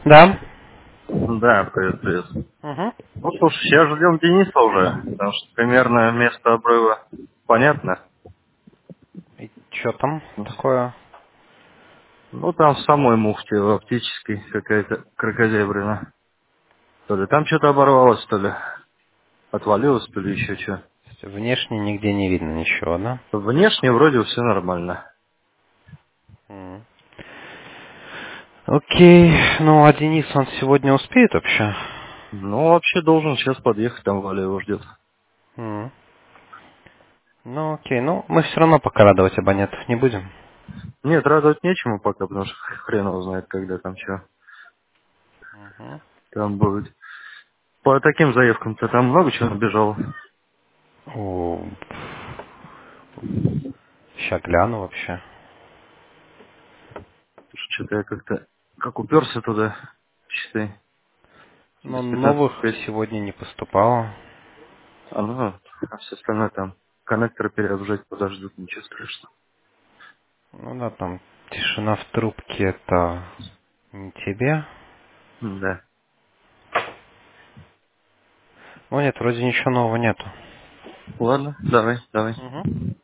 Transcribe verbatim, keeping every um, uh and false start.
Да. Да, привет, привет. Угу. Ну, слушай, сейчас ждем Дениса уже, потому что примерно место обрыва понятно. И что там такое? Ну, там в самой муфте, в оптической, какая-то крокозябрина. То ли там что-то оборвалось, то ли отвалилось, то ли еще что. Внешне нигде не видно ничего, да? Внешне вроде все нормально. М. Окей. Ну, а Денис, он сегодня успеет вообще? Ну, вообще должен сейчас подъехать, там Валя его ждет. М. Ну, окей. Ну, мы все равно пока радовать абонентов не будем. Нет, радовать нечему пока, потому что хрен его знает, когда там что Угу. там будет. По таким заявкам-то там много чего набежало. О, ща гляну вообще. Что-то я как-то, как уперся туда, считай, Но без новых пятнадцати пять. сегодня не поступало. А ну, а все остальное там, коннекторы переобжать подождут, ничего страшного. Ну да, там тишина в трубке, это не тебе. М, Да. Ну нет, вроде ничего нового нету. Ладно, давай, давай. Угу.